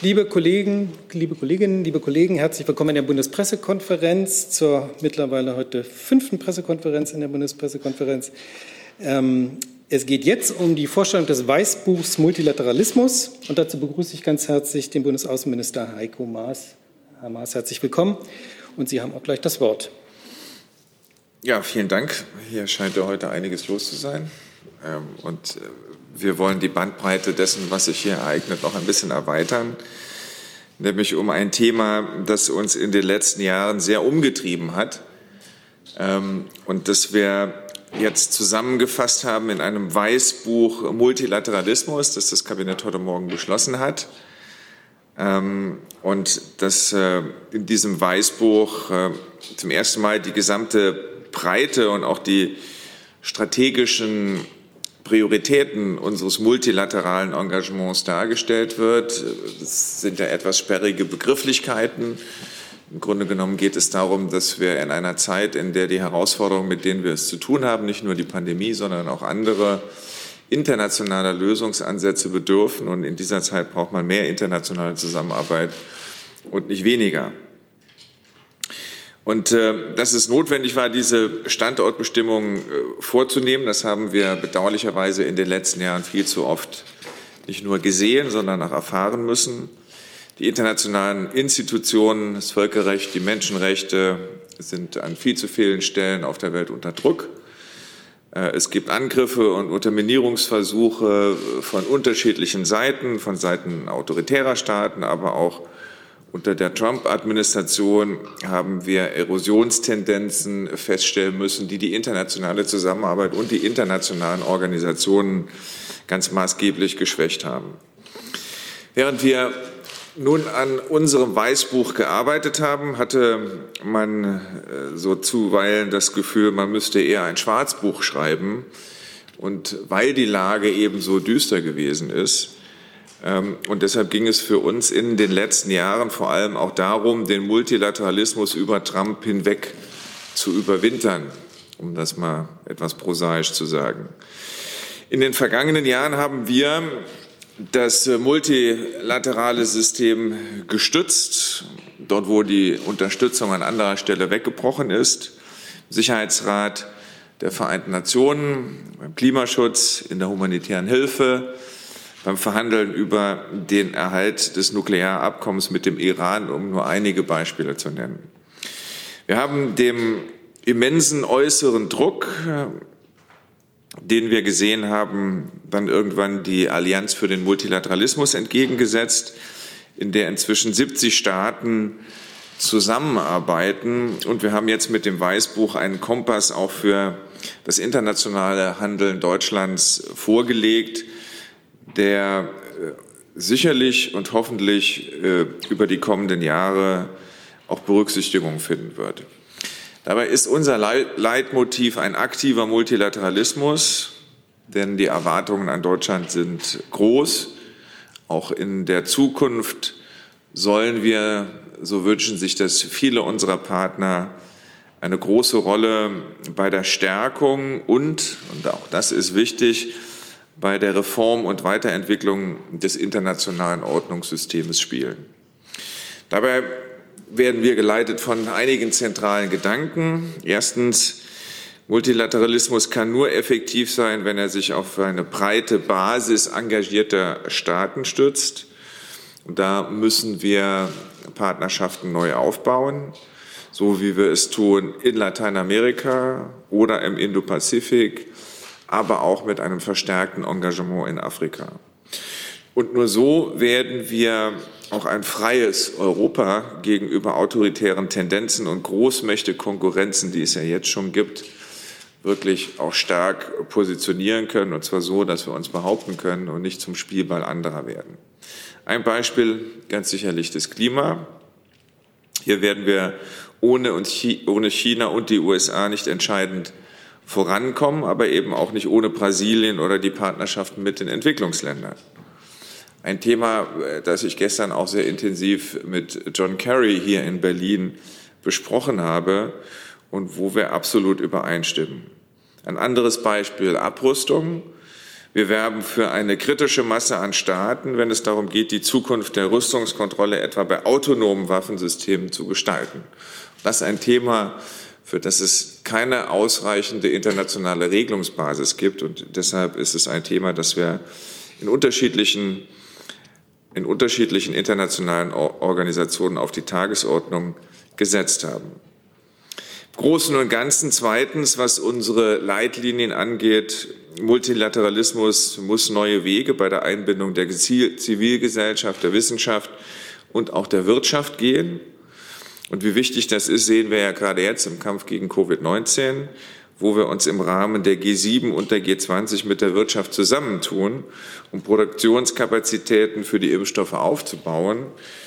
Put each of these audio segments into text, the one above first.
Liebe Kolleginnen, liebe Kollegen, herzlich willkommen in der Bundespressekonferenz zur mittlerweile heute 5. Pressekonferenz in der Bundespressekonferenz. Es geht jetzt um die Vorstellung des Weißbuchs Multilateralismus und dazu begrüße ich ganz herzlich den Bundesaußenminister Heiko Maas. Herr Maas, herzlich willkommen und Sie haben auch gleich das Wort. Ja, vielen Dank. Hier scheint ja heute einiges los zu sein und wir wollen die Bandbreite dessen, was sich hier ereignet, noch ein bisschen erweitern, nämlich um ein Thema, das uns in den letzten Jahren sehr umgetrieben hat und das wir jetzt zusammengefasst haben in einem Weißbuch Multilateralismus, das das Kabinett heute Morgen beschlossen hat. Und dass in diesem Weißbuch zum ersten Mal die gesamte Breite und auch die strategischen Prioritäten unseres multilateralen Engagements dargestellt wird. Das sind ja etwas sperrige Begrifflichkeiten. Im Grunde genommen geht es darum, dass wir in einer Zeit, in der die Herausforderungen, mit denen wir es zu tun haben, nicht nur die Pandemie, sondern auch andere internationaler Lösungsansätze bedürfen. Und in dieser Zeit braucht man mehr internationale Zusammenarbeit und nicht weniger. Und dass es notwendig war, diese Standortbestimmungen vorzunehmen, das haben wir bedauerlicherweise in den letzten Jahren viel zu oft nicht nur gesehen, sondern auch erfahren müssen. Die internationalen Institutionen, das Völkerrecht, die Menschenrechte sind an viel zu vielen Stellen auf der Welt unter Druck. Es gibt Angriffe und Unterminierungsversuche von unterschiedlichen Seiten, von Seiten autoritärer Staaten, aber auch unter der Trump-Administration haben wir Erosionstendenzen feststellen müssen, die die internationale Zusammenarbeit und die internationalen Organisationen ganz maßgeblich geschwächt haben. Während wir nun an unserem Weißbuch gearbeitet haben, hatte man so zuweilen das Gefühl, man müsste eher ein Schwarzbuch schreiben. Und weil die Lage eben so düster gewesen ist, und deshalb ging es für uns in den letzten Jahren vor allem auch darum, den Multilateralismus über Trump hinweg zu überwintern, um das mal etwas prosaisch zu sagen. In den vergangenen Jahren haben wir das multilaterale System gestützt, dort wo die Unterstützung an anderer Stelle weggebrochen ist, im Sicherheitsrat der Vereinten Nationen, beim Klimaschutz, in der humanitären Hilfe, beim Verhandeln über den Erhalt des Nuklearabkommens mit dem Iran, um nur einige Beispiele zu nennen. Wir haben dem immensen äußeren Druck, den wir gesehen haben, dann irgendwann die Allianz für den Multilateralismus entgegengesetzt, in der inzwischen 70 Staaten zusammenarbeiten. Und wir haben jetzt mit dem Weißbuch einen Kompass auch für das internationale Handeln Deutschlands vorgelegt, der sicherlich und hoffentlich über die kommenden Jahre auch Berücksichtigung finden wird. Dabei ist unser Leitmotiv ein aktiver Multilateralismus, denn die Erwartungen an Deutschland sind groß. Auch in der Zukunft sollen wir, so wünschen sich das viele unserer Partner, eine große Rolle bei der Stärkung und auch das ist wichtig, bei der Reform und Weiterentwicklung des internationalen Ordnungssystems spielen. Dabei werden wir geleitet von einigen zentralen Gedanken. Erstens, Multilateralismus kann nur effektiv sein, wenn er sich auf eine breite Basis engagierter Staaten stützt. Und da müssen wir Partnerschaften neu aufbauen, so wie wir es tun in Lateinamerika oder im Indopazifik, aber auch mit einem verstärkten Engagement in Afrika. Und nur so werden wir auch ein freies Europa gegenüber autoritären Tendenzen und Großmächte-Konkurrenzen, die es ja jetzt schon gibt, wirklich auch stark positionieren können, und zwar so, dass wir uns behaupten können und nicht zum Spielball anderer werden. Ein Beispiel ganz sicherlich das Klima. Hier werden wir ohne China und die USA nicht entscheidend vorankommen, aber eben auch nicht ohne Brasilien oder die Partnerschaften mit den Entwicklungsländern. Ein Thema, das ich gestern auch sehr intensiv mit John Kerry hier in Berlin besprochen habe und wo wir absolut übereinstimmen. Ein anderes Beispiel, Abrüstung. Wir werben für eine kritische Masse an Staaten, wenn es darum geht, die Zukunft der Rüstungskontrolle etwa bei autonomen Waffensystemen zu gestalten. Das ist ein Thema, für das es keine ausreichende internationale Regelungsbasis gibt. Und deshalb ist es ein Thema, das wir in unterschiedlichen internationalen Organisationen auf die Tagesordnung gesetzt haben. Im Großen und Ganzen zweitens, was unsere Leitlinien angeht, Multilateralismus muss neue Wege bei der Einbindung der Zivilgesellschaft, der Wissenschaft und auch der Wirtschaft gehen. Und wie wichtig das ist, sehen wir ja gerade jetzt im Kampf gegen Covid-19, wo wir uns im Rahmen der G7 und der G20 mit der Wirtschaft zusammentun, um Produktionskapazitäten für die Impfstoffe aufzubauen.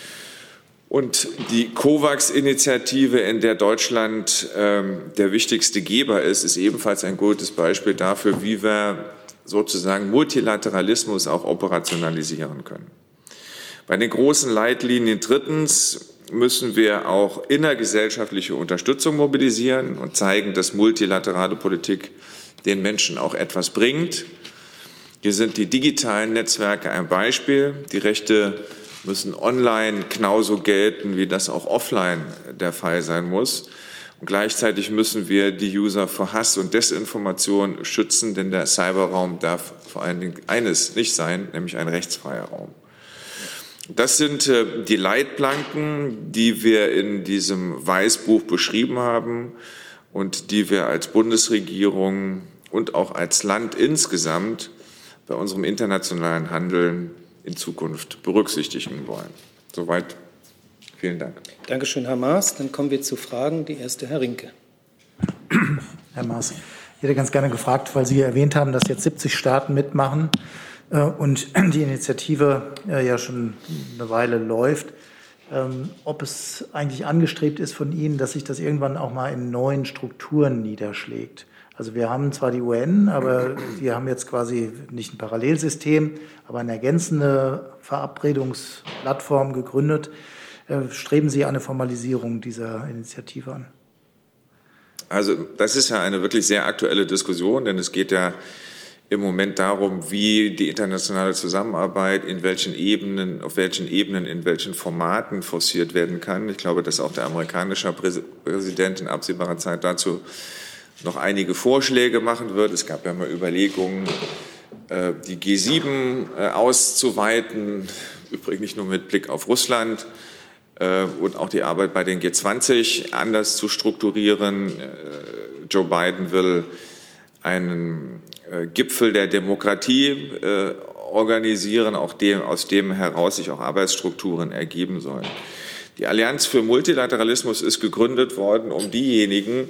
Und die COVAX-Initiative, in der Deutschland der wichtigste Geber ist ebenfalls ein gutes Beispiel dafür, wie wir sozusagen Multilateralismus auch operationalisieren können. Bei den großen Leitlinien drittens müssen wir auch innergesellschaftliche Unterstützung mobilisieren und zeigen, dass multilaterale Politik den Menschen auch etwas bringt. Hier sind die digitalen Netzwerke ein Beispiel. Die Rechte müssen online genauso gelten, wie das auch offline der Fall sein muss. Und gleichzeitig müssen wir die User vor Hass und Desinformation schützen, denn der Cyberraum darf vor allen Dingen eines nicht sein, nämlich ein rechtsfreier Raum. Das sind die Leitplanken, die wir in diesem Weißbuch beschrieben haben und die wir als Bundesregierung und auch als Land insgesamt bei unserem internationalen Handeln in Zukunft berücksichtigen wollen. Soweit. Vielen Dank. Dankeschön, Herr Maas. Dann kommen wir zu Fragen. Die erste, Herr Rinke. Herr Maas, ich hätte ganz gerne gefragt, weil Sie erwähnt haben, dass jetzt 70 Staaten mitmachen und die Initiative ja schon eine Weile läuft, ob es eigentlich angestrebt ist von Ihnen, dass sich das irgendwann auch mal in neuen Strukturen niederschlägt. Also wir haben zwar die UN, aber die haben jetzt quasi nicht ein Parallelsystem, aber eine ergänzende Verabredungsplattform gegründet. Streben Sie eine Formalisierung dieser Initiative an? Also das ist ja eine wirklich sehr aktuelle Diskussion, denn es geht ja im Moment darum, wie die internationale Zusammenarbeit auf welchen Ebenen, in welchen Formaten forciert werden kann. Ich glaube, dass auch der amerikanische Präsident in absehbarer Zeit dazu noch einige Vorschläge machen wird. Es gab ja mal Überlegungen, die G7 auszuweiten, übrigens nicht nur mit Blick auf Russland, und auch die Arbeit bei den G20 anders zu strukturieren. Joe Biden will einen Gipfel der Demokratie organisieren, auch aus dem heraus sich auch Arbeitsstrukturen ergeben sollen. Die Allianz für Multilateralismus ist gegründet worden, um diejenigen,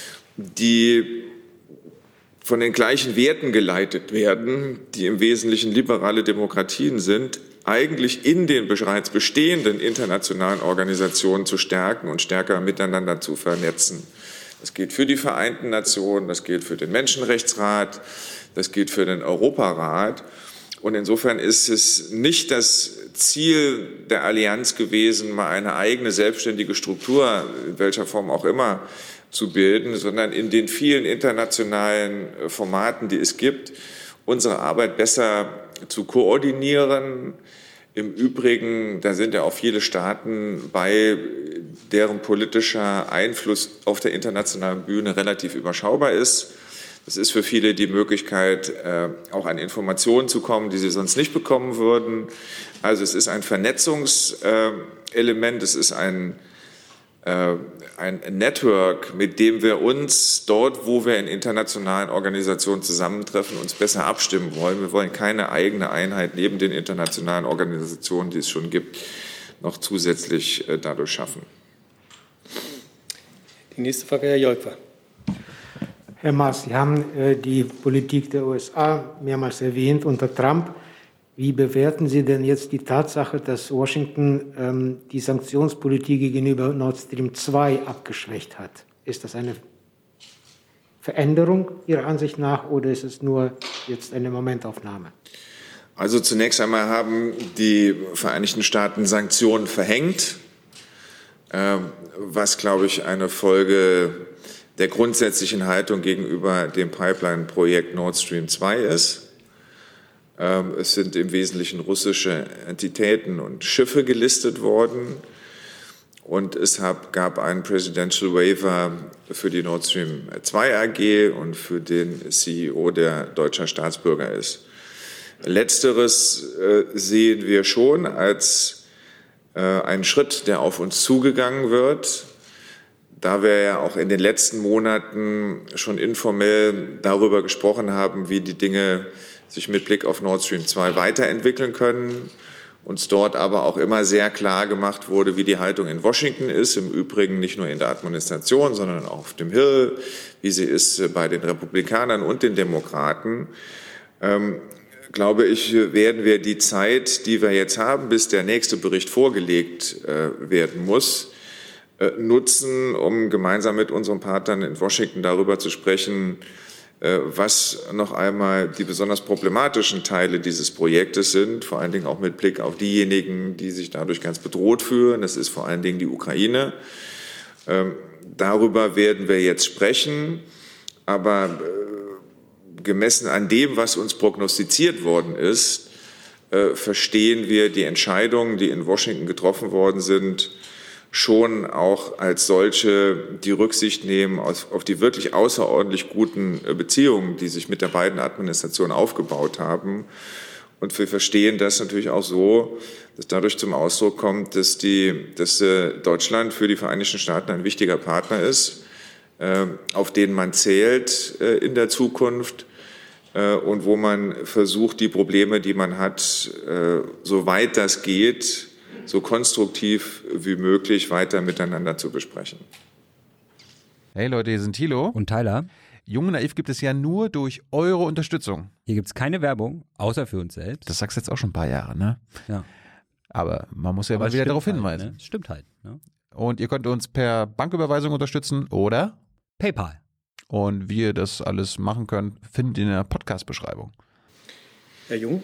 die von den gleichen Werten geleitet werden, die im Wesentlichen liberale Demokratien sind, eigentlich in den bereits bestehenden internationalen Organisationen zu stärken und stärker miteinander zu vernetzen. Das gilt für die Vereinten Nationen, das gilt für den Menschenrechtsrat, das gilt für den Europarat. Und insofern ist es nicht das Ziel der Allianz gewesen, mal eine eigene selbstständige Struktur, in welcher Form auch immer, zu bilden, sondern in den vielen internationalen Formaten, die es gibt, unsere Arbeit besser zu koordinieren. Im Übrigen, da sind ja auch viele Staaten bei, deren politischer Einfluss auf der internationalen Bühne relativ überschaubar ist. Das ist für viele die Möglichkeit, auch an Informationen zu kommen, die sie sonst nicht bekommen würden. Also es ist ein Vernetzungselement, es ist ein Network, mit dem wir uns dort, wo wir in internationalen Organisationen zusammentreffen, uns besser abstimmen wollen. Wir wollen keine eigene Einheit neben den internationalen Organisationen, die es schon gibt, noch zusätzlich dadurch schaffen. Die nächste Frage, Herr Jolper. Herr Maas, Sie haben die Politik der USA mehrmals erwähnt unter Trump. Wie bewerten Sie denn jetzt die Tatsache, dass Washington die Sanktionspolitik gegenüber Nord Stream 2 abgeschwächt hat? Ist das eine Veränderung Ihrer Ansicht nach oder ist es nur jetzt eine Momentaufnahme? Also zunächst einmal haben die Vereinigten Staaten Sanktionen verhängt, was, glaube ich, eine Folge der grundsätzlichen Haltung gegenüber dem Pipeline-Projekt Nord Stream 2 ist. Es sind im Wesentlichen russische Entitäten und Schiffe gelistet worden. Und es gab einen Presidential Waiver für die Nord Stream 2 AG und für den CEO, der deutscher Staatsbürger ist. Letzteres sehen wir schon als einen Schritt, der auf uns zugegangen wird, da wir ja auch in den letzten Monaten schon informell darüber gesprochen haben, wie die Dinge sich mit Blick auf Nord Stream 2 weiterentwickeln können. Uns dort aber auch immer sehr klar gemacht wurde, wie die Haltung in Washington ist, im Übrigen nicht nur in der Administration, sondern auch auf dem Hill, wie sie ist bei den Republikanern und den Demokraten. Glaube ich, werden wir die Zeit, die wir jetzt haben, bis der nächste Bericht vorgelegt werden muss, nutzen, um gemeinsam mit unseren Partnern in Washington darüber zu sprechen, was noch einmal die besonders problematischen Teile dieses Projektes sind, vor allen Dingen auch mit Blick auf diejenigen, die sich dadurch ganz bedroht fühlen. Das ist vor allen Dingen die Ukraine. Darüber werden wir jetzt sprechen, aber gemessen an dem, was uns prognostiziert worden ist, verstehen wir die Entscheidungen, die in Washington getroffen worden sind, schon auch als solche, die Rücksicht nehmen auf die wirklich außerordentlich guten Beziehungen, die sich mit der beiden Administrationen aufgebaut haben. Und wir verstehen das natürlich auch so, dass dadurch zum Ausdruck kommt, dass Deutschland für die Vereinigten Staaten ein wichtiger Partner ist, auf den man zählt in der Zukunft und wo man versucht, die Probleme, die man hat, soweit das geht, so konstruktiv wie möglich weiter miteinander zu besprechen. Hey Leute, hier sind Thilo und Tyler. Jung und Naiv gibt es ja nur durch eure Unterstützung. Hier gibt es keine Werbung, außer für uns selbst. Das sagst du jetzt auch schon ein paar Jahre, ne? Ja. Aber man muss ja mal wieder darauf hinweisen. Ne? Stimmt halt. Ne? Und ihr könnt uns per Banküberweisung unterstützen oder PayPal. Und wie ihr das alles machen könnt, findet ihr in der Podcast-Beschreibung. Herr Jung?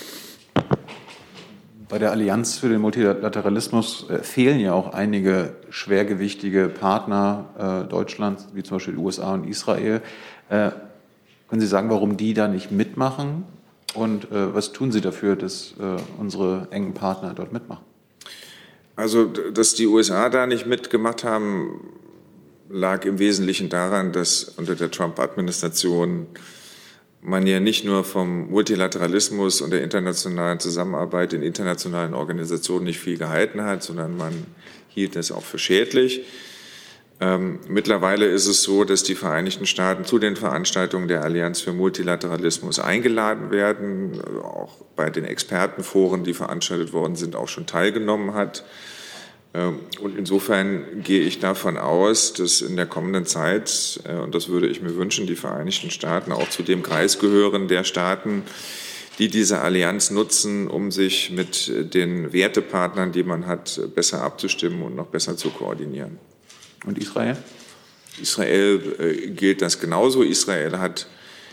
Bei der Allianz für den Multilateralismus fehlen ja auch einige schwergewichtige Partner Deutschlands, wie zum Beispiel die USA und Israel. Können Sie sagen, warum die da nicht mitmachen? Und was tun Sie dafür, dass unsere engen Partner dort mitmachen? Also, dass die USA da nicht mitgemacht haben, lag im Wesentlichen daran, dass unter der Trump-Administration man ja nicht nur vom Multilateralismus und der internationalen Zusammenarbeit in internationalen Organisationen nicht viel gehalten hat, sondern man hielt es auch für schädlich. Mittlerweile ist es so, dass die Vereinigten Staaten zu den Veranstaltungen der Allianz für Multilateralismus eingeladen werden, auch bei den Expertenforen, die veranstaltet worden sind, auch schon teilgenommen hat. Und insofern gehe ich davon aus, dass in der kommenden Zeit, und das würde ich mir wünschen, die Vereinigten Staaten auch zu dem Kreis gehören der Staaten, die diese Allianz nutzen, um sich mit den Wertepartnern, die man hat, besser abzustimmen und noch besser zu koordinieren. Und Israel? Israel gilt das genauso. Israel hat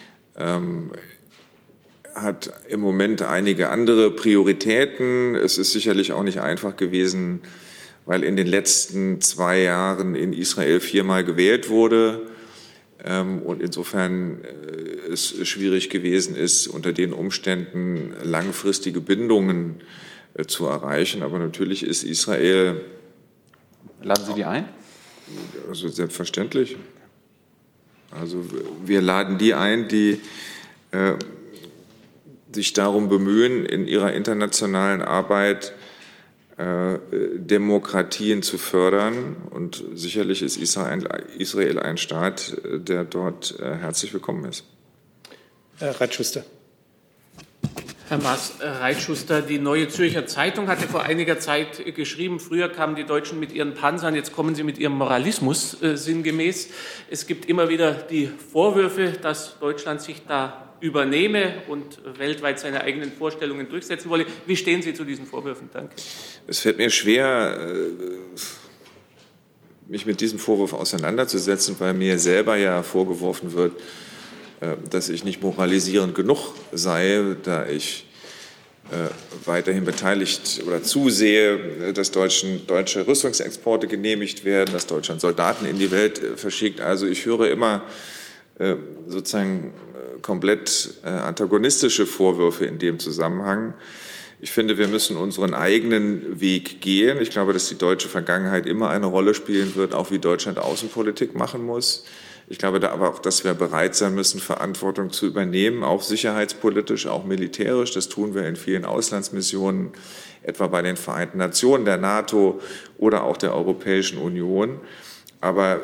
im Moment einige andere Prioritäten. Es ist sicherlich auch nicht einfach gewesen, weil in den letzten 2 Jahren in Israel 4-mal gewählt wurde und insofern es schwierig gewesen ist, unter den Umständen langfristige Bindungen zu erreichen. Aber natürlich ist Israel... Laden Sie die ein? Also selbstverständlich. Also wir laden die ein, die sich darum bemühen, in ihrer internationalen Arbeit Demokratien zu fördern. Und sicherlich ist Israel ein Staat, der dort herzlich willkommen ist. Herr Reitschuster. Herr Maas, Reitschuster, die Neue Zürcher Zeitung hatte vor einiger Zeit geschrieben, früher kamen die Deutschen mit ihren Panzern, jetzt kommen sie mit ihrem Moralismus sinngemäß. Es gibt immer wieder die Vorwürfe, dass Deutschland sich da übernehme und weltweit seine eigenen Vorstellungen durchsetzen wolle. Wie stehen Sie zu diesen Vorwürfen? Danke. Es fällt mir schwer, mich mit diesem Vorwurf auseinanderzusetzen, weil mir selber ja vorgeworfen wird, dass ich nicht moralisierend genug sei, da ich weiterhin beteiligt oder zusehe, dass deutsche Rüstungsexporte genehmigt werden, dass Deutschland Soldaten in die Welt verschickt. Also ich höre immer sozusagen komplett antagonistische Vorwürfe in dem Zusammenhang. Ich finde, wir müssen unseren eigenen Weg gehen. Ich glaube, dass die deutsche Vergangenheit immer eine Rolle spielen wird, auch wie Deutschland Außenpolitik machen muss. Ich glaube da aber auch, dass wir bereit sein müssen, Verantwortung zu übernehmen, auch sicherheitspolitisch, auch militärisch. Das tun wir in vielen Auslandsmissionen, etwa bei den Vereinten Nationen, der NATO oder auch der Europäischen Union. Aber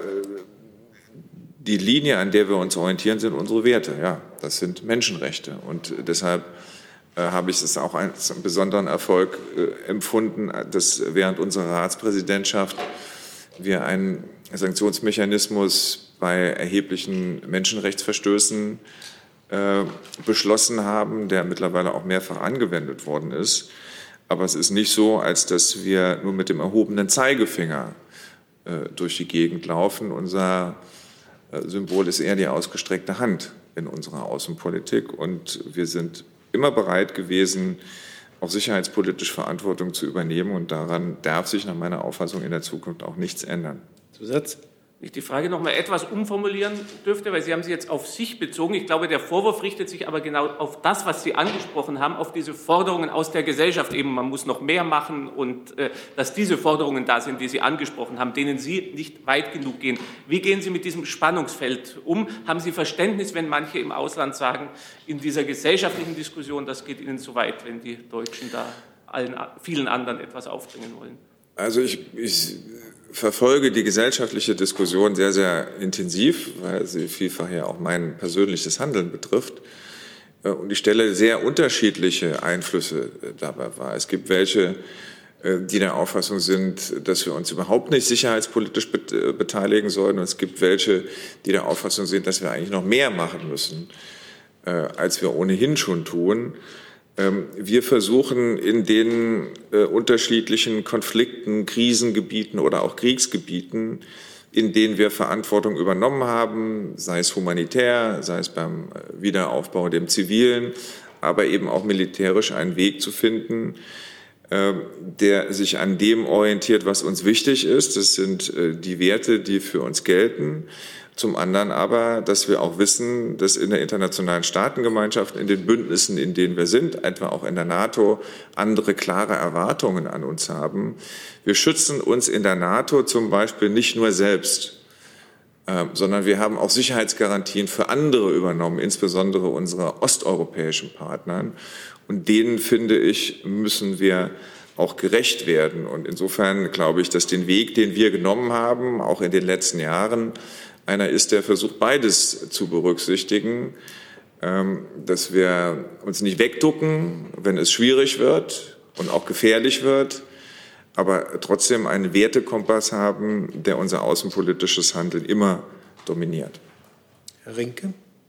die Linie, an der wir uns orientieren, sind unsere Werte. Ja, das sind Menschenrechte. Und deshalb habe ich es auch als einen besonderen Erfolg empfunden, dass während unserer Ratspräsidentschaft wir einen Sanktionsmechanismus bei erheblichen Menschenrechtsverstößen beschlossen haben, der mittlerweile auch mehrfach angewendet worden ist. Aber es ist nicht so, als dass wir nur mit dem erhobenen Zeigefinger durch die Gegend laufen. Unser Symbol ist eher die ausgestreckte Hand in unserer Außenpolitik. Und wir sind immer bereit gewesen, auch sicherheitspolitisch Verantwortung zu übernehmen. Und daran darf sich nach meiner Auffassung in der Zukunft auch nichts ändern. Zusatz? Wenn ich die Frage noch mal etwas umformulieren dürfte, weil Sie haben sie jetzt auf sich bezogen. Ich glaube, der Vorwurf richtet sich aber genau auf das, was Sie angesprochen haben, auf diese Forderungen aus der Gesellschaft. Eben, man muss noch mehr machen und dass diese Forderungen da sind, die Sie angesprochen haben, denen Sie nicht weit genug gehen. Wie gehen Sie mit diesem Spannungsfeld um? Haben Sie Verständnis, wenn manche im Ausland sagen, in dieser gesellschaftlichen Diskussion, das geht Ihnen zu weit, wenn die Deutschen da vielen anderen etwas aufdringen wollen? Also ich verfolge die gesellschaftliche Diskussion sehr, sehr intensiv, weil sie vielfach ja auch mein persönliches Handeln betrifft. Und ich stelle sehr unterschiedliche Einflüsse dabei wahr. Es gibt welche, die der Auffassung sind, dass wir uns überhaupt nicht sicherheitspolitisch beteiligen sollen. Und es gibt welche, die der Auffassung sind, dass wir eigentlich noch mehr machen müssen, als wir ohnehin schon tun. Wir versuchen in den unterschiedlichen Konflikten, Krisengebieten oder auch Kriegsgebieten, in denen wir Verantwortung übernommen haben, sei es humanitär, sei es beim Wiederaufbau dem Zivilen, aber eben auch militärisch einen Weg zu finden, der sich an dem orientiert, was uns wichtig ist. Das sind die Werte, die für uns gelten. Zum anderen aber, dass wir auch wissen, dass in der internationalen Staatengemeinschaft, in den Bündnissen, in denen wir sind, etwa auch in der NATO, andere klare Erwartungen an uns haben. Wir schützen uns in der NATO zum Beispiel nicht nur selbst, sondern wir haben auch Sicherheitsgarantien für andere übernommen, insbesondere unsere osteuropäischen Partnern. Und denen, finde ich, müssen wir auch gerecht werden. Und insofern glaube ich, dass den Weg, den wir genommen haben, auch in den letzten Jahren, einer ist, der versucht, beides zu berücksichtigen, dass wir uns nicht wegducken, wenn es schwierig wird und auch gefährlich wird, aber trotzdem einen Wertekompass haben, der unser außenpolitisches Handeln immer dominiert. Herr Rinke.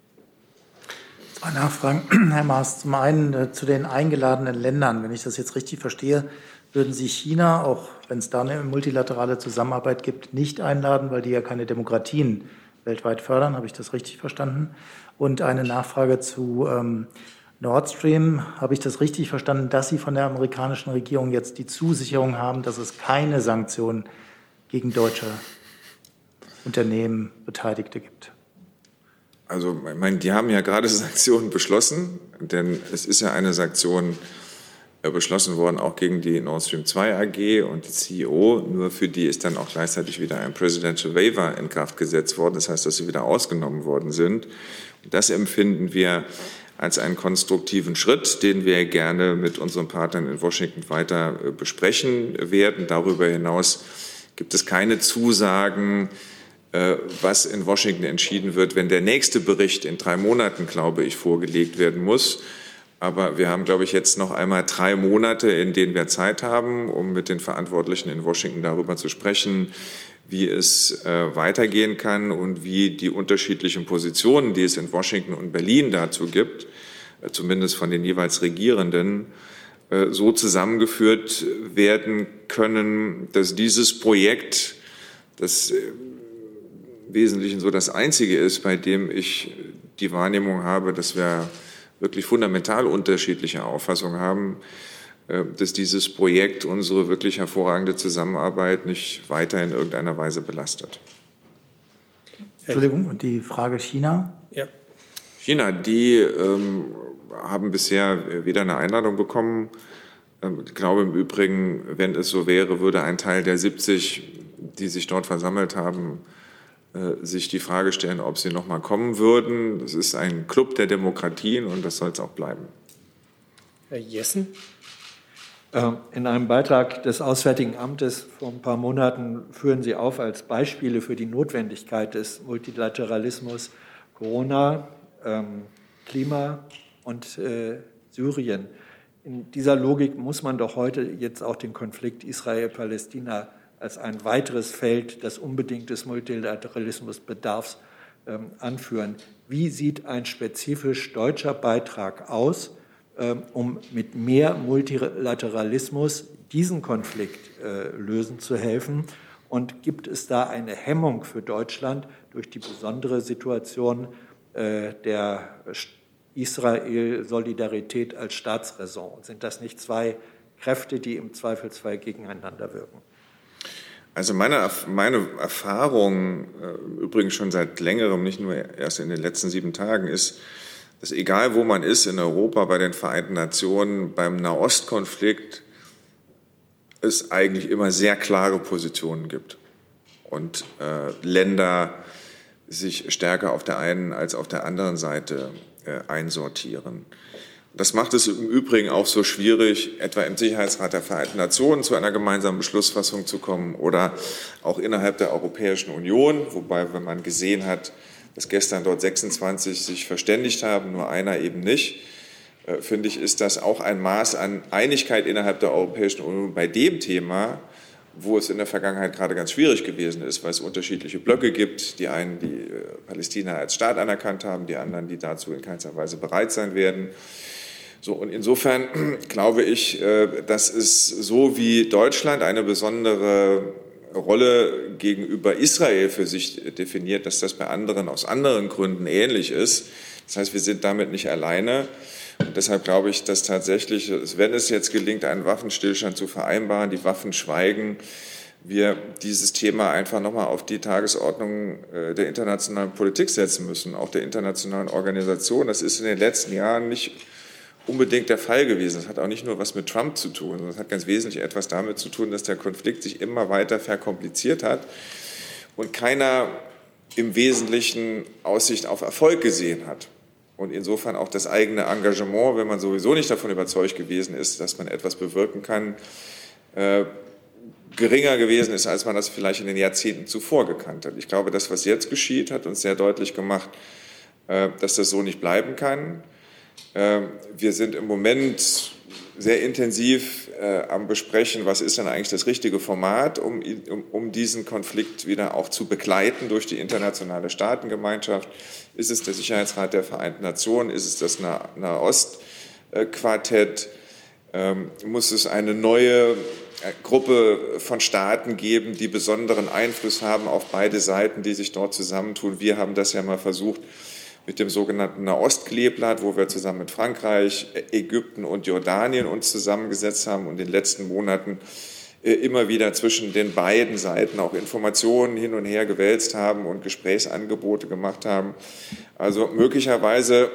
Zwei Nachfragen, Herr Maas. Zum einen zu den eingeladenen Ländern. Wenn ich das jetzt richtig verstehe, würden Sie China, auch wenn es da eine multilaterale Zusammenarbeit gibt, nicht einladen, weil die ja keine Demokratien weltweit fördern. Habe ich das richtig verstanden? Und eine Nachfrage zu Nord Stream. Habe ich das richtig verstanden, dass Sie von der amerikanischen Regierung jetzt die Zusicherung haben, dass es keine Sanktionen gegen deutsche Unternehmen, Beteiligte gibt? Also, ich meine, die haben ja gerade Sanktionen beschlossen, denn es ist ja eine Sanktion beschlossen worden, auch gegen die Nord Stream 2 AG und die CEO. Nur für die ist dann auch gleichzeitig wieder ein Presidential Waiver in Kraft gesetzt worden. Das heißt, dass sie wieder ausgenommen worden sind. Und das empfinden wir als einen konstruktiven Schritt, den wir gerne mit unseren Partnern in Washington weiter besprechen werden. Darüber hinaus gibt es keine Zusagen, was in Washington entschieden wird, wenn der nächste Bericht in 3 Monaten, glaube ich, vorgelegt werden muss. Aber wir haben, glaube ich, jetzt noch einmal 3 Monate, in denen wir Zeit haben, um mit den Verantwortlichen in Washington darüber zu sprechen, wie es weitergehen kann und wie die unterschiedlichen Positionen, die es in Washington und Berlin dazu gibt, zumindest von den jeweils Regierenden, so zusammengeführt werden können, dass dieses Projekt, das im Wesentlichen so das einzige ist, bei dem ich die Wahrnehmung habe, dass wir wirklich fundamental unterschiedliche Auffassungen haben, dass dieses Projekt unsere wirklich hervorragende Zusammenarbeit nicht weiter in irgendeiner Weise belastet. Entschuldigung, und die Frage China? Ja. China, die haben bisher weder eine Einladung bekommen. Ich glaube im Übrigen, wenn es so wäre, würde ein Teil der 70, die sich dort versammelt haben, sich die Frage stellen, ob sie noch mal kommen würden. Das ist ein Club der Demokratien und das soll es auch bleiben. Herr Jessen? In einem Beitrag des Auswärtigen Amtes vor ein paar Monaten führen Sie auf als Beispiele für die Notwendigkeit des Multilateralismus Corona, Klima und Syrien. In dieser Logik muss man doch heute jetzt auch den Konflikt Israel-Palästina als ein weiteres Feld, das unbedingt des Multilateralismus bedarf, anführen. Wie sieht ein spezifisch deutscher Beitrag aus, um mit mehr Multilateralismus diesen Konflikt lösen zu helfen? Und gibt es da eine Hemmung für Deutschland durch die besondere Situation der Israel-Solidarität als Staatsräson? Sind das nicht zwei Kräfte, die im Zweifelsfall gegeneinander wirken? Also meine Erfahrung, übrigens schon seit längerem, nicht nur erst in den letzten 7 Tagen, ist, dass egal wo man ist in Europa, bei den Vereinten Nationen, beim Nahostkonflikt, es eigentlich immer sehr klare Positionen gibt und Länder sich stärker auf der einen als auf der anderen Seite einsortieren. Das macht es im Übrigen auch so schwierig, etwa im Sicherheitsrat der Vereinten Nationen zu einer gemeinsamen Beschlussfassung zu kommen oder auch innerhalb der Europäischen Union, wobei, wenn man gesehen hat, dass gestern dort 26 sich verständigt haben, nur einer eben nicht, finde ich, ist das auch ein Maß an Einigkeit innerhalb der Europäischen Union bei dem Thema, wo es in der Vergangenheit gerade ganz schwierig gewesen ist, weil es unterschiedliche Blöcke gibt. Die einen, die Palästina als Staat anerkannt haben, die anderen, die dazu in keinster Weise bereit sein werden. So, und insofern glaube ich, dass es so wie Deutschland eine besondere Rolle gegenüber Israel für sich definiert, dass das bei anderen aus anderen Gründen ähnlich ist. Das heißt, wir sind damit nicht alleine. Und deshalb glaube ich, dass tatsächlich, wenn es jetzt gelingt, einen Waffenstillstand zu vereinbaren, die Waffen schweigen, wir dieses Thema einfach nochmal auf die Tagesordnung der internationalen Politik setzen müssen, auch der internationalen Organisation. Das ist in den letzten Jahren nicht unbedingt der Fall gewesen. Das hat auch nicht nur was mit Trump zu tun, sondern es hat ganz wesentlich etwas damit zu tun, dass der Konflikt sich immer weiter verkompliziert hat und keiner im Wesentlichen Aussicht auf Erfolg gesehen hat. Und insofern auch das eigene Engagement, wenn man sowieso nicht davon überzeugt gewesen ist, dass man etwas bewirken kann, geringer gewesen ist, als man das vielleicht in den Jahrzehnten zuvor gekannt hat. Ich glaube, das, was jetzt geschieht, hat uns sehr deutlich gemacht, dass das so nicht bleiben kann. Wir sind im Moment sehr intensiv am Besprechen, was ist denn eigentlich das richtige Format, um diesen Konflikt wieder auch zu begleiten durch die internationale Staatengemeinschaft. Ist es der Sicherheitsrat der Vereinten Nationen? Ist es das Nahostquartett? Muss es eine neue Gruppe von Staaten geben, die besonderen Einfluss haben auf beide Seiten, die sich dort zusammentun? Wir haben das ja mal versucht mit dem sogenannten Nahostkleeblatt, wo wir zusammen mit Frankreich, Ägypten und Jordanien uns zusammengesetzt haben und in den letzten Monaten immer wieder zwischen den beiden Seiten auch Informationen hin und her gewälzt haben und Gesprächsangebote gemacht haben. Also möglicherweise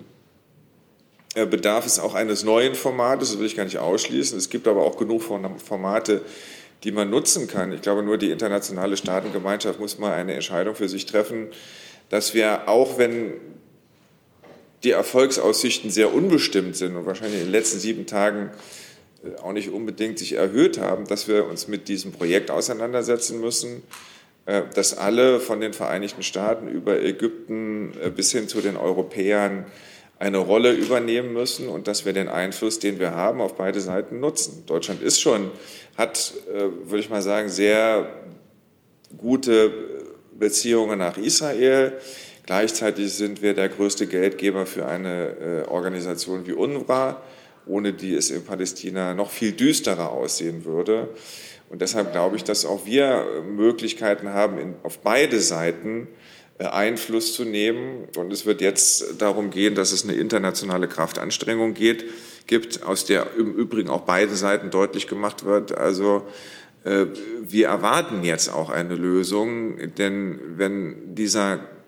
bedarf es auch eines neuen Formates, das will ich gar nicht ausschließen. Es gibt aber auch genug Formate, die man nutzen kann. Ich glaube, nur die internationale Staatengemeinschaft muss mal eine Entscheidung für sich treffen, dass wir, auch wenn die Erfolgsaussichten sehr unbestimmt sind und wahrscheinlich in den letzten 7 Tagen auch nicht unbedingt sich erhöht haben, dass wir uns mit diesem Projekt auseinandersetzen müssen, dass alle von den Vereinigten Staaten über Ägypten bis hin zu den Europäern eine Rolle übernehmen müssen und dass wir den Einfluss, den wir haben, auf beide Seiten nutzen. Deutschland hat, würde ich mal sagen, sehr gute Beziehungen nach Israel. Gleichzeitig sind wir der größte Geldgeber für eine Organisation wie UNRWA, ohne die es in Palästina noch viel düsterer aussehen würde. Und deshalb glaube ich, dass auch wir Möglichkeiten haben, auf beide Seiten Einfluss zu nehmen. Und es wird jetzt darum gehen, dass es eine internationale Kraftanstrengung gibt, aus der im Übrigen auch beide Seiten deutlich gemacht wird. Also wir erwarten jetzt auch eine Lösung, denn wenn dieser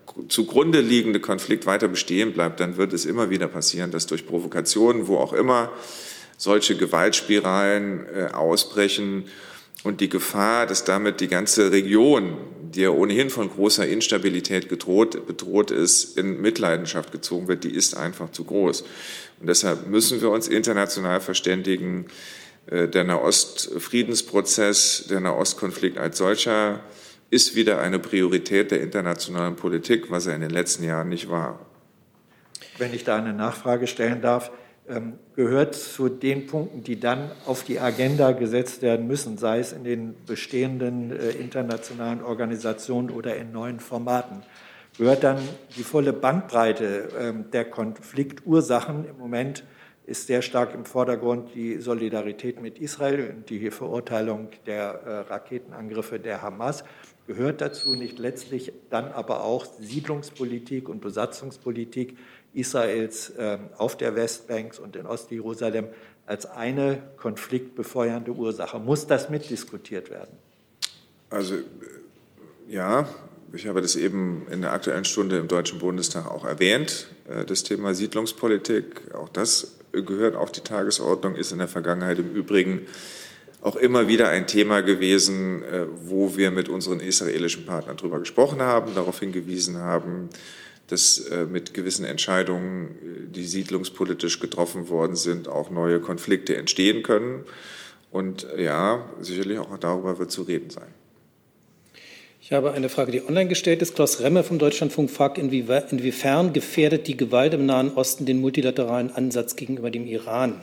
zugrunde liegende Konflikt weiter bestehen bleibt, dann wird es immer wieder passieren, dass durch Provokationen, wo auch immer, solche Gewaltspiralen ausbrechen und die Gefahr, dass damit die ganze Region, die ja ohnehin von großer Instabilität bedroht ist, in Mitleidenschaft gezogen wird, die ist einfach zu groß. Und deshalb müssen wir uns international verständigen. Der Nahost-Friedensprozess, der Nahostkonflikt als solcher ist wieder eine Priorität der internationalen Politik, was er in den letzten Jahren nicht war. Wenn ich da eine Nachfrage stellen darf, gehört zu den Punkten, die dann auf die Agenda gesetzt werden müssen, sei es in den bestehenden internationalen Organisationen oder in neuen Formaten, gehört dann die volle Bandbreite der Konfliktursachen. Im Moment ist sehr stark im Vordergrund die Solidarität mit Israel und die Verurteilung der Raketenangriffe der Hamas. Gehört dazu nicht letztlich dann aber auch Siedlungspolitik und Besatzungspolitik Israels auf der Westbank und in Ostjerusalem als eine konfliktbefeuernde Ursache? Muss das mitdiskutiert werden? Also ja, ich habe das eben in der Aktuellen Stunde im Deutschen Bundestag auch erwähnt, das Thema Siedlungspolitik. Auch das gehört auf die Tagesordnung, ist in der Vergangenheit im Übrigen auch immer wieder ein Thema gewesen, wo wir mit unseren israelischen Partnern darüber gesprochen haben, darauf hingewiesen haben, dass mit gewissen Entscheidungen, die siedlungspolitisch getroffen worden sind, auch neue Konflikte entstehen können. Und ja, sicherlich auch darüber wird zu reden sein. Ich habe eine Frage, die online gestellt ist. Klaus Remme vom Deutschlandfunk fragt, inwiefern gefährdet die Gewalt im Nahen Osten den multilateralen Ansatz gegenüber dem Iran?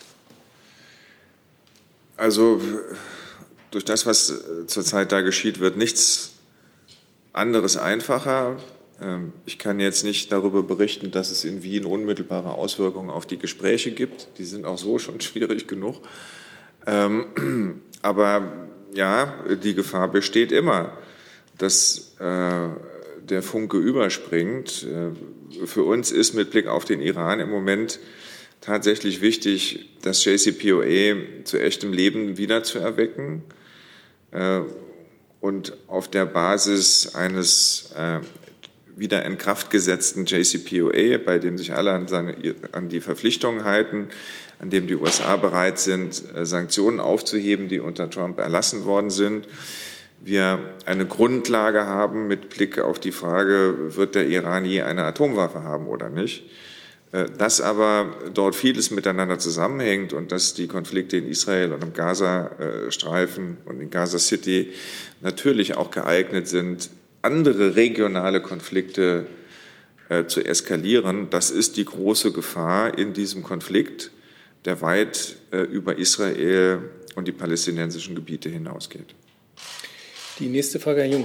Also durch das, was zurzeit da geschieht, wird nichts anderes einfacher. Ich kann jetzt nicht darüber berichten, dass es in Wien unmittelbare Auswirkungen auf die Gespräche gibt. Die sind auch so schon schwierig genug. Aber ja, die Gefahr besteht immer, dass der Funke überspringt. Für uns ist mit Blick auf den Iran im Moment tatsächlich wichtig, das JCPOA zu echtem Leben wiederzuerwecken und auf der Basis eines wieder in Kraft gesetzten JCPOA, bei dem sich alle an die Verpflichtungen halten, an dem die USA bereit sind, Sanktionen aufzuheben, die unter Trump erlassen worden sind. Wir eine Grundlage haben mit Blick auf die Frage, wird der Iran je eine Atomwaffe haben oder nicht. Dass aber dort vieles miteinander zusammenhängt und dass die Konflikte in Israel und im Gazastreifen und in Gaza City natürlich auch geeignet sind, andere regionale Konflikte zu eskalieren, das ist die große Gefahr in diesem Konflikt, der weit über Israel und die palästinensischen Gebiete hinausgeht. Die nächste Frage, Herr Jung.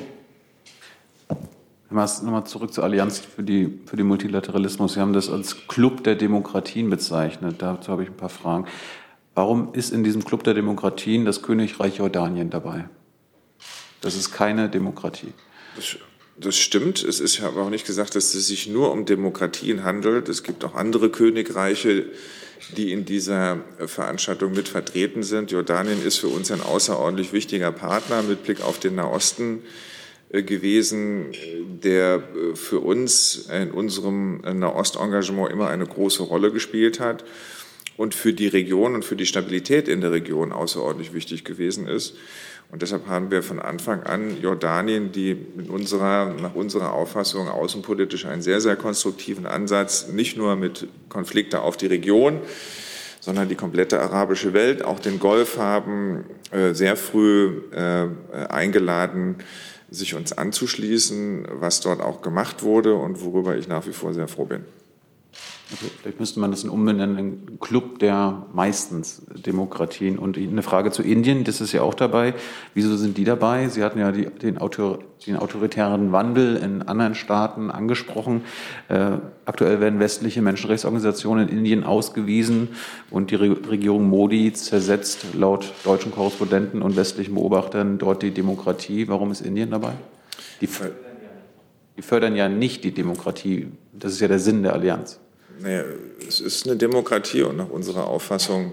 Herr Maas, nochmal zurück zur Allianz für den Multilateralismus. Sie haben das als Club der Demokratien bezeichnet. Dazu habe ich ein paar Fragen. Warum ist in diesem Club der Demokratien das Königreich Jordanien dabei? Das ist keine Demokratie. Das stimmt. Es ist ja aber auch nicht gesagt, dass es sich nur um Demokratien handelt. Es gibt auch andere Königreiche, die in dieser Veranstaltung mit vertreten sind. Jordanien ist für uns ein außerordentlich wichtiger Partner mit Blick auf den Nahosten gewesen, der für uns in unserem Nahostengagement immer eine große Rolle gespielt hat und für die Region und für die Stabilität in der Region außerordentlich wichtig gewesen ist. Und deshalb haben wir von Anfang an Jordanien, die nach unserer Auffassung außenpolitisch einen sehr, sehr konstruktiven Ansatz, nicht nur mit Konflikte auf die Region, sondern die komplette arabische Welt, auch den Golf haben, sehr früh eingeladen, sich uns anzuschließen, was dort auch gemacht wurde und worüber ich nach wie vor sehr froh bin. Okay, vielleicht müsste man das umbenennen, ein Club der meistens Demokratien. Und eine Frage zu Indien, das ist ja auch dabei. Wieso sind die dabei? Sie hatten ja den autoritären Wandel in anderen Staaten angesprochen. Aktuell werden westliche Menschenrechtsorganisationen in Indien ausgewiesen und die Regierung Modi zersetzt laut deutschen Korrespondenten und westlichen Beobachtern dort die Demokratie. Warum ist Indien dabei? Die fördern ja nicht die Demokratie. Das ist ja der Sinn der Allianz. Naja, es ist eine Demokratie und nach unserer Auffassung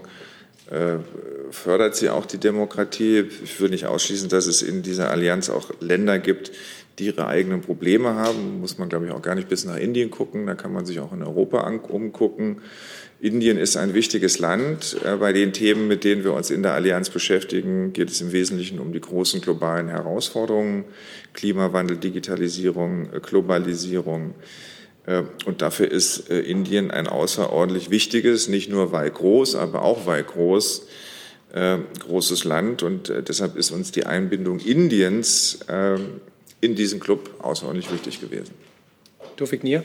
fördert sie auch die Demokratie. Ich will nicht ausschließen, dass es in dieser Allianz auch Länder gibt, die ihre eigenen Probleme haben. Muss man, glaube ich, auch gar nicht bis nach Indien gucken. Da kann man sich auch in Europa umgucken. Indien ist ein wichtiges Land. Bei den Themen, mit denen wir uns in der Allianz beschäftigen, geht es im Wesentlichen um die großen globalen Herausforderungen: Klimawandel, Digitalisierung, Globalisierung. Und dafür ist Indien ein außerordentlich wichtiges, nicht nur weil groß, aber auch weil groß, großes Land. Und deshalb ist uns die Einbindung Indiens in diesen Club außerordentlich wichtig gewesen. Tawfik Nia.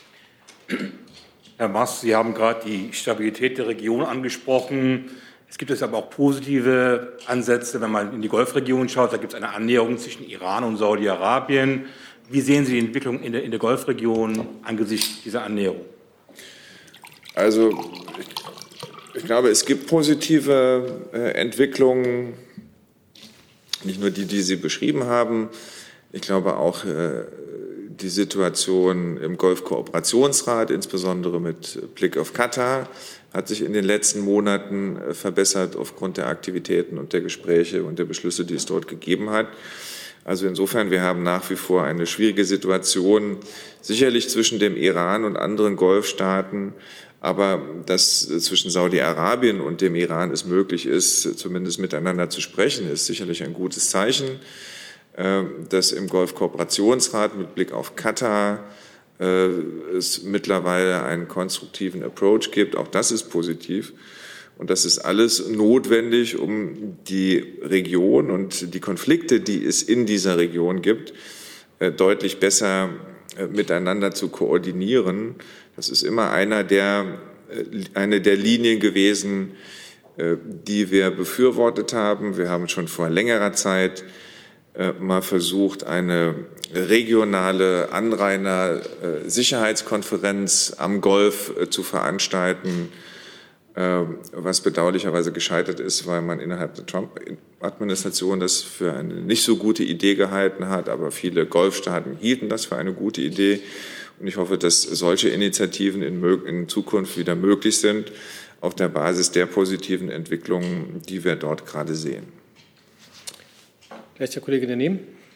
Herr Maas, Sie haben gerade die Stabilität der Region angesprochen. Es gibt jetzt aber auch positive Ansätze, wenn man in die Golfregion schaut. Da gibt es eine Annäherung zwischen Iran und Saudi-Arabien. Wie sehen Sie die Entwicklung in der Golfregion angesichts dieser Annäherung? Also ich glaube, es gibt positive Entwicklungen, nicht nur die Sie beschrieben haben. Ich glaube auch die Situation im Golfkooperationsrat, insbesondere mit Blick auf Katar, hat sich in den letzten Monaten verbessert aufgrund der Aktivitäten und der Gespräche und der Beschlüsse, die es dort gegeben hat. Also insofern, wir haben nach wie vor eine schwierige Situation, sicherlich zwischen dem Iran und anderen Golfstaaten, aber dass zwischen Saudi-Arabien und dem Iran es möglich ist, zumindest miteinander zu sprechen, ist sicherlich ein gutes Zeichen. Dass im Golfkooperationsrat mit Blick auf Katar es mittlerweile einen konstruktiven Approach gibt. Auch das ist positiv. Und das ist alles notwendig, um die Region und die Konflikte, die es in dieser Region gibt, deutlich besser miteinander zu koordinieren. Das ist immer eine der Linien gewesen, die wir befürwortet haben. Wir haben schon vor längerer Zeit mal versucht, eine regionale Anrainer-Sicherheitskonferenz am Golf zu veranstalten, was bedauerlicherweise gescheitert ist, weil man innerhalb der Trump-Administration das für eine nicht so gute Idee gehalten hat. Aber viele Golfstaaten hielten das für eine gute Idee. Und ich hoffe, dass solche Initiativen in Zukunft wieder möglich sind, auf der Basis der positiven Entwicklungen, die wir dort gerade sehen. Gleich der Kollege daneben.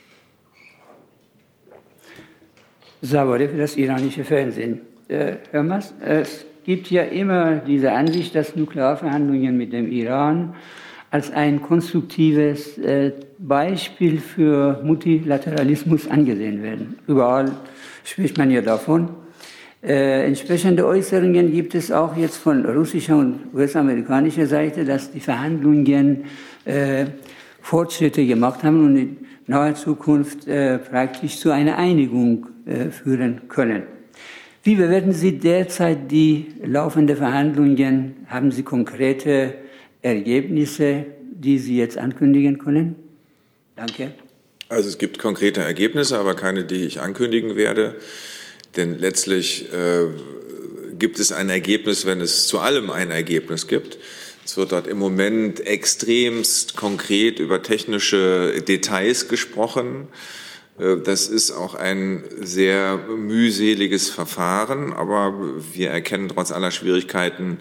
Sabari für das iranische Fernsehen. Herr Maas, es gibt ja immer diese Ansicht, dass Nuklearverhandlungen mit dem Iran als ein konstruktives Beispiel für Multilateralismus angesehen werden. Überall spricht man ja davon. Entsprechende Äußerungen gibt es auch jetzt von russischer und US-amerikanischer Seite, dass die Verhandlungen Fortschritte gemacht haben und in naher Zukunft praktisch zu einer Einigung führen können. Wie bewerten Sie derzeit die laufenden Verhandlungen? Haben Sie konkrete Ergebnisse, die Sie jetzt ankündigen können? Danke. Also es gibt konkrete Ergebnisse, aber keine, die ich ankündigen werde. Denn letztlich gibt es ein Ergebnis, wenn es zu allem ein Ergebnis gibt. Es wird dort im Moment extremst konkret über technische Details gesprochen. Das ist auch ein sehr mühseliges Verfahren, aber wir erkennen trotz aller Schwierigkeiten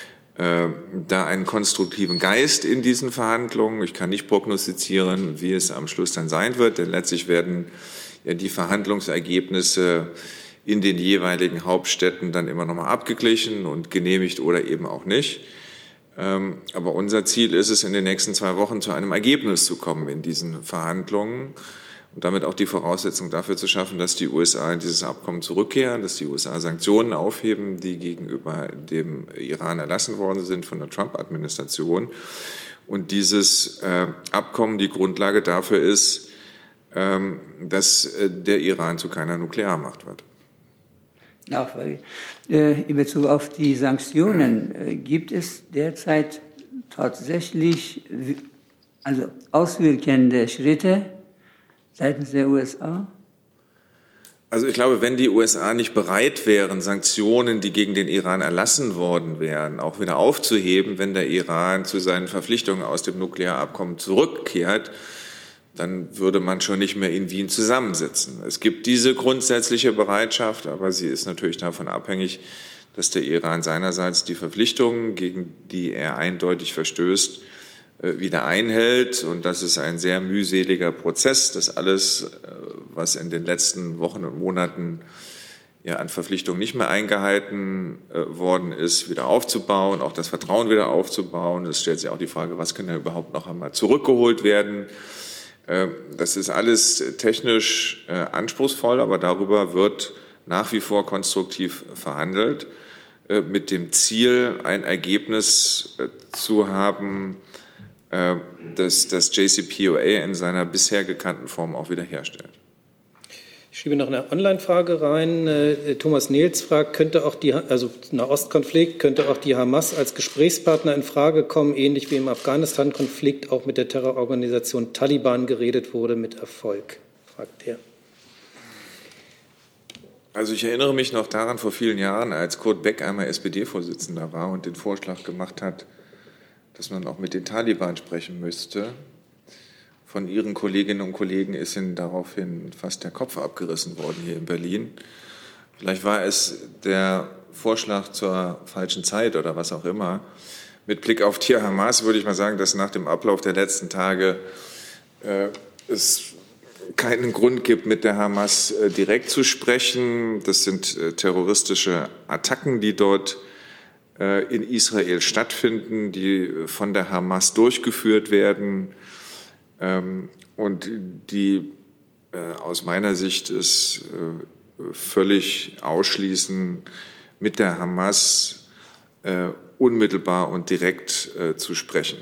da einen konstruktiven Geist in diesen Verhandlungen. Ich kann nicht prognostizieren, wie es am Schluss dann sein wird, denn letztlich werden ja die Verhandlungsergebnisse in den jeweiligen Hauptstädten dann immer noch mal abgeglichen und genehmigt oder eben auch nicht. Aber unser Ziel ist es, in den nächsten 2 Wochen zu einem Ergebnis zu kommen in diesen Verhandlungen und damit auch die Voraussetzung dafür zu schaffen, dass die USA in dieses Abkommen zurückkehren, dass die USA Sanktionen aufheben, die gegenüber dem Iran erlassen worden sind von der Trump-Administration. Und dieses Abkommen die Grundlage dafür ist, dass der Iran zu keiner Nuklearmacht wird. Nachfrage. In Bezug auf die Sanktionen, gibt es derzeit tatsächlich auswirkende Schritte seitens der USA? Also ich glaube, wenn die USA nicht bereit wären, Sanktionen, die gegen den Iran erlassen worden wären, auch wieder aufzuheben, wenn der Iran zu seinen Verpflichtungen aus dem Nuklearabkommen zurückkehrt, dann würde man schon nicht mehr in Wien zusammensitzen. Es gibt diese grundsätzliche Bereitschaft, aber sie ist natürlich davon abhängig, dass der Iran seinerseits die Verpflichtungen, gegen die er eindeutig verstößt, wieder einhält. Und das ist ein sehr mühseliger Prozess. Das alles was in den letzten Wochen und Monaten ja an Verpflichtungen nicht mehr eingehalten worden ist, wieder aufzubauen, auch das Vertrauen wieder aufzubauen. Es stellt sich auch die Frage, was kann da überhaupt noch einmal zurückgeholt werden. Das ist alles technisch anspruchsvoll, aber darüber wird nach wie vor konstruktiv verhandelt, mit dem Ziel, ein Ergebnis zu haben, das das JCPOA in seiner bisher gekannten Form auch wiederherstellt. Ich schiebe noch eine Online-Frage rein. Thomas Nils fragt, Nahostkonflikt, könnte auch die Hamas als Gesprächspartner in Frage kommen, ähnlich wie im Afghanistan-Konflikt auch mit der Terrororganisation Taliban geredet wurde, mit Erfolg, fragt er. Also ich erinnere mich noch daran, vor vielen Jahren, als Kurt Beck einmal SPD-Vorsitzender war und den Vorschlag gemacht hat, dass man auch mit den Taliban sprechen müsste. Von Ihren Kolleginnen und Kollegen ist Ihnen daraufhin fast der Kopf abgerissen worden hier in Berlin. Vielleicht war es der Vorschlag zur falschen Zeit oder was auch immer. Mit Blick auf die Hamas würde ich mal sagen, dass nach dem Ablauf der letzten Tage es keinen Grund gibt, mit der Hamas direkt zu sprechen. Das sind terroristische Attacken, die dort in Israel stattfinden, die von der Hamas durchgeführt werden. Und die aus meiner Sicht es völlig ausschließen, mit der Hamas unmittelbar und direkt zu sprechen.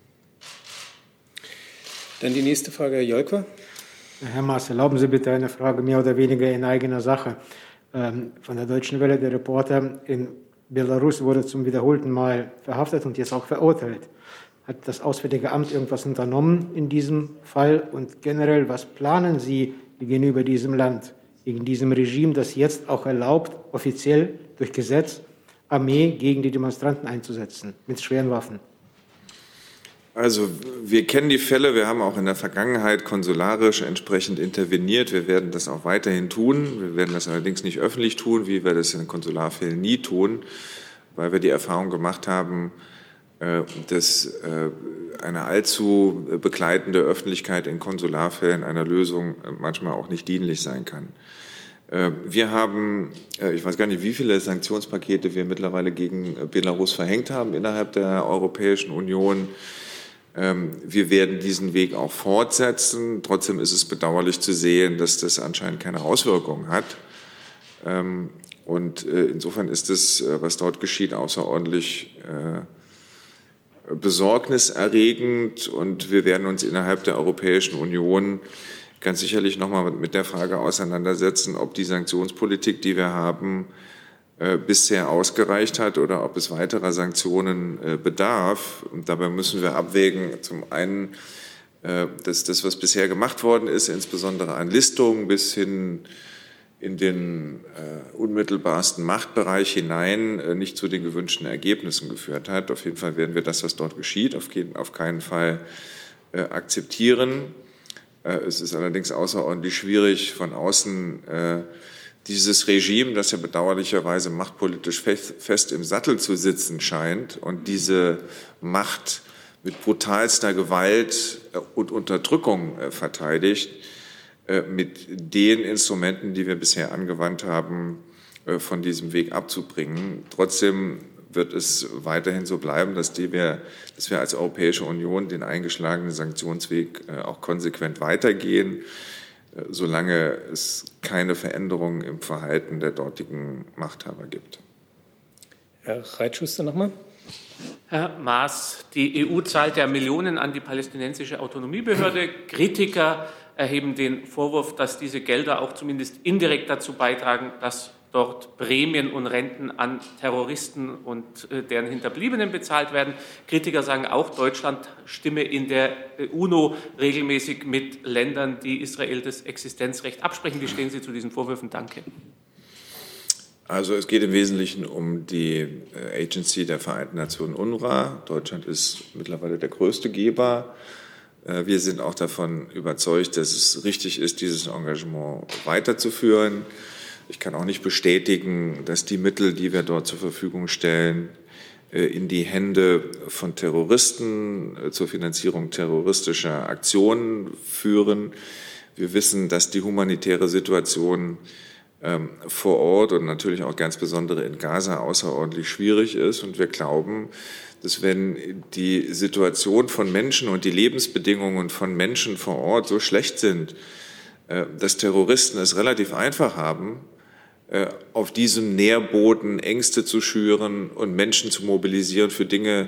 Dann die nächste Frage, Herr Jolkwa. Herr Maas, erlauben Sie bitte eine Frage mehr oder weniger in eigener Sache. Von der Deutschen Welle, der Reporter in Belarus wurde zum wiederholten Mal verhaftet und jetzt auch verurteilt. Hat das Auswärtige Amt irgendwas unternommen in diesem Fall? Und generell, was planen Sie gegenüber diesem Land, gegen diesem Regime, das jetzt auch erlaubt, offiziell durch Gesetz, Armee gegen die Demonstranten einzusetzen, mit schweren Waffen? Also wir kennen die Fälle, wir haben auch in der Vergangenheit konsularisch entsprechend interveniert. Wir werden das auch weiterhin tun. Wir werden das allerdings nicht öffentlich tun, wie wir das in Konsularfällen nie tun, weil wir die Erfahrung gemacht haben, dass eine allzu begleitende Öffentlichkeit in Konsularfällen einer Lösung manchmal auch nicht dienlich sein kann. Wir haben, ich weiß gar nicht, wie viele Sanktionspakete wir mittlerweile gegen Belarus verhängt haben innerhalb der Europäischen Union. Wir werden diesen Weg auch fortsetzen. Trotzdem ist es bedauerlich zu sehen, dass das anscheinend keine Auswirkungen hat. Und insofern ist es, was dort geschieht, außerordentlich besorgniserregend. Und wir werden uns innerhalb der Europäischen Union ganz sicherlich nochmal mit der Frage auseinandersetzen, ob die Sanktionspolitik, die wir haben, bisher ausgereicht hat oder ob es weiterer Sanktionen bedarf. Und dabei müssen wir abwägen, zum einen, dass das, was bisher gemacht worden ist, insbesondere an Listungen bis hin in den unmittelbarsten Machtbereich hinein, nicht zu den gewünschten Ergebnissen geführt hat. Auf jeden Fall werden wir das, was dort geschieht, auf keinen Fall akzeptieren. Es ist allerdings außerordentlich schwierig, von außen dieses Regime, das ja bedauerlicherweise machtpolitisch fest im Sattel zu sitzen scheint und diese Macht mit brutalster Gewalt und Unterdrückung verteidigt, mit den Instrumenten, die wir bisher angewandt haben, von diesem Weg abzubringen. Trotzdem wird es weiterhin so bleiben, dass wir als Europäische Union den eingeschlagenen Sanktionsweg auch konsequent weitergehen, solange es keine Veränderungen im Verhalten der dortigen Machthaber gibt. Herr Reitschuster nochmal. Herr Maas, die EU zahlt ja Millionen an die palästinensische Autonomiebehörde. Kritiker erheben den Vorwurf, dass diese Gelder auch zumindest indirekt dazu beitragen, dass dort Prämien und Renten an Terroristen und deren Hinterbliebenen bezahlt werden. Kritiker sagen auch, Deutschland stimme in der UNO regelmäßig mit Ländern, die Israel das Existenzrecht absprechen. Wie stehen Sie zu diesen Vorwürfen? Danke. Also es geht im Wesentlichen um die Agency der Vereinten Nationen UNRWA. Deutschland ist mittlerweile der größte Geber. Wir sind auch davon überzeugt, dass es richtig ist, dieses Engagement weiterzuführen. Ich kann auch nicht bestätigen, dass die Mittel, die wir dort zur Verfügung stellen, in die Hände von Terroristen zur Finanzierung terroristischer Aktionen führen. Wir wissen, dass die humanitäre Situation vor Ort und natürlich auch ganz besonders in Gaza außerordentlich schwierig ist. Und wir glauben, dass wenn die Situation von Menschen und die Lebensbedingungen von Menschen vor Ort so schlecht sind, dass Terroristen es relativ einfach haben, auf diesem Nährboden Ängste zu schüren und Menschen zu mobilisieren für Dinge,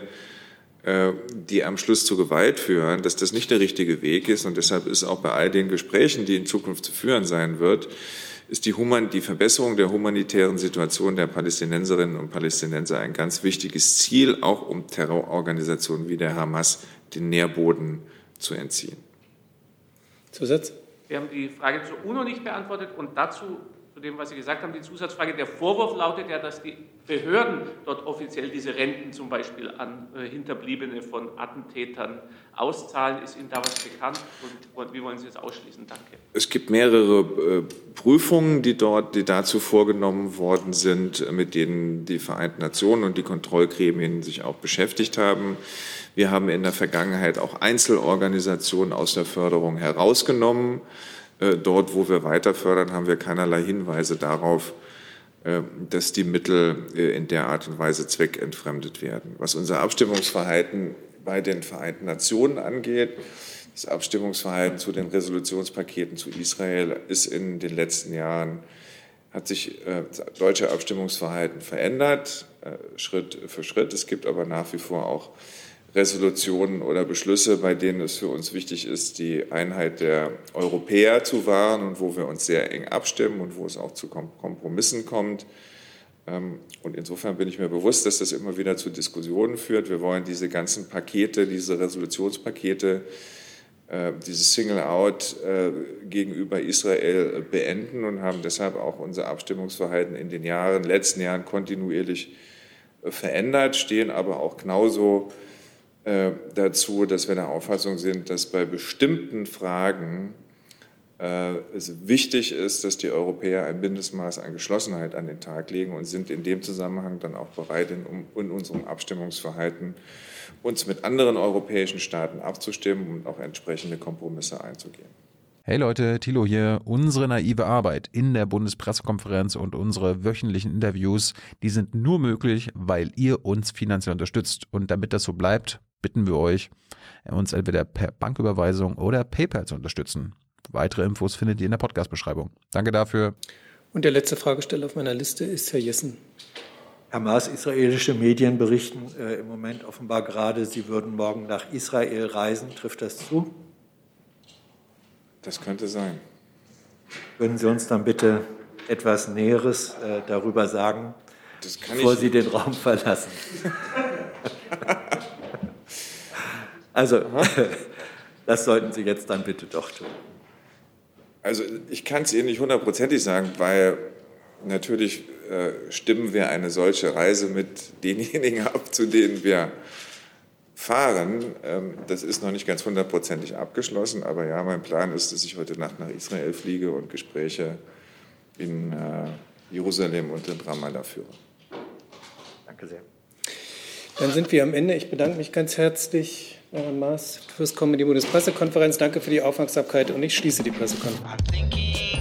die am Schluss zu Gewalt führen, dass das nicht der richtige Weg ist. Und deshalb ist auch bei all den Gesprächen, die in Zukunft zu führen sein wird, ist die Verbesserung der humanitären Situation der Palästinenserinnen und Palästinenser ein ganz wichtiges Ziel, auch um Terrororganisationen wie der Hamas den Nährboden zu entziehen. Zusatz? Wir haben die Frage zur UNO nicht beantwortet und dazu, zu dem, was Sie gesagt haben, die Zusatzfrage. Der Vorwurf lautet ja, dass die Behörden dort offiziell diese Renten zum Beispiel an Hinterbliebene von Attentätern auszahlen. Ist Ihnen da was bekannt und wie wollen Sie das ausschließen? Danke. Es gibt mehrere Prüfungen, die dazu vorgenommen worden sind, mit denen die Vereinten Nationen und die Kontrollgremien sich auch beschäftigt haben. Wir haben in der Vergangenheit auch Einzelorganisationen aus der Förderung herausgenommen. Dort, wo wir weiter fördern, haben wir keinerlei Hinweise darauf, dass die Mittel in der Art und Weise zweckentfremdet werden. Was unser Abstimmungsverhalten bei den Vereinten Nationen angeht, das Abstimmungsverhalten zu den Resolutionspaketen zu Israel ist in den letzten Jahren, hat sich das deutsche Abstimmungsverhalten verändert, Schritt für Schritt. Es gibt aber nach wie vor auch Resolutionen oder Beschlüsse, bei denen es für uns wichtig ist, die Einheit der Europäer zu wahren und wo wir uns sehr eng abstimmen und wo es auch zu Kompromissen kommt. Und insofern bin ich mir bewusst, dass das immer wieder zu Diskussionen führt. Wir wollen diese ganzen Pakete, diese Resolutionspakete, dieses Single-Out gegenüber Israel beenden und haben deshalb auch unser Abstimmungsverhalten in den letzten Jahren kontinuierlich verändert, stehen aber auch genauso dazu, dass wir der Auffassung sind, dass bei bestimmten Fragen es wichtig ist, dass die Europäer ein Mindestmaß an Geschlossenheit an den Tag legen und sind in dem Zusammenhang dann auch bereit, in unserem Abstimmungsverhalten uns mit anderen europäischen Staaten abzustimmen und auch entsprechende Kompromisse einzugehen. Hey Leute, Thilo hier. Unsere naive Arbeit in der Bundespressekonferenz und unsere wöchentlichen Interviews, die sind nur möglich, weil ihr uns finanziell unterstützt. Und damit das so bleibt, bitten wir euch, uns entweder per Banküberweisung oder PayPal zu unterstützen. Weitere Infos findet ihr in der Podcast-Beschreibung. Danke dafür. Und der letzte Fragesteller auf meiner Liste ist Herr Jessen. Herr Maas, israelische Medien berichten im Moment offenbar gerade, Sie würden morgen nach Israel reisen. Trifft das zu? Das könnte sein. Würden Sie uns dann bitte etwas Näheres darüber sagen, bevor Sie den Raum verlassen? Also, das sollten Sie jetzt dann bitte doch tun. Also ich kann es Ihnen nicht hundertprozentig sagen, weil natürlich stimmen wir eine solche Reise mit denjenigen ab, zu denen wir fahren. Das ist noch nicht ganz hundertprozentig abgeschlossen, aber ja, mein Plan ist, dass ich heute Nacht nach Israel fliege und Gespräche in Jerusalem und in Ramallah führe. Danke sehr. Dann sind wir am Ende. Ich bedanke mich ganz herzlich, Herr Maas, fürs Kommen in die Bundespressekonferenz. Danke für die Aufmerksamkeit und ich schließe die Pressekonferenz.